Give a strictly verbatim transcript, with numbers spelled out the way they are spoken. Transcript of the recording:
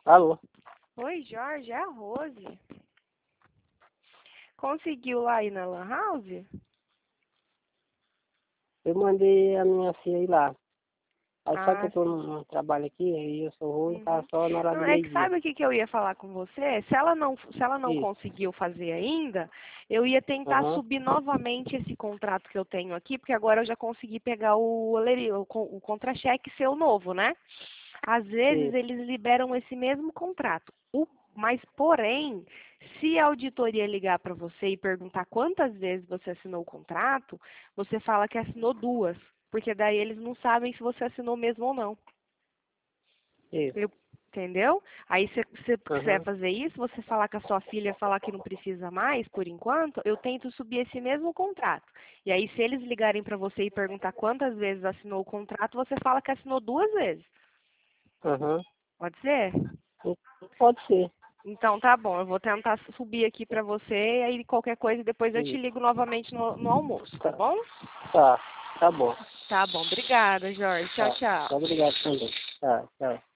Alô? Oi, Jorge, é a Rose. Conseguiu lá ir na Lan House? Eu mandei a minha filha ir lá. Aí só que Ah, eu tô sim. no, no trabalho aqui, aí eu sou ruim, tá Uhum. só na hora Não, do é que meio-dia. sabe o que, que eu ia falar com você? Se ela não, se ela não Isso. conseguiu fazer ainda, eu ia tentar Aham. subir novamente esse contrato que eu tenho aqui, porque agora eu já consegui pegar o, oleri- o, con- o contra-cheque seu novo, né? Às vezes Isso. eles liberam esse mesmo contrato. O- mas, porém, se a auditoria ligar para você e perguntar quantas vezes você assinou o contrato, você fala que assinou duas, porque daí eles não sabem se você assinou mesmo ou não. Isso. Eu- entendeu? Aí se você quiser Aham. fazer isso, você falar com a sua filha, falar que não precisa mais, por enquanto, eu tento subir esse mesmo contrato. E aí, se eles ligarem para você e perguntar quantas vezes assinou o contrato, você fala que assinou duas vezes. Aham. Pode ser? Pode ser. Então tá bom, eu vou tentar subir aqui pra você e aí qualquer coisa depois eu te Isso. ligo novamente no, no almoço, tá Tá. bom? Tá. Tá bom. Tá bom, obrigada, Jorge. Tchau, Tá. tchau. Obrigado também. Tá. Tchau.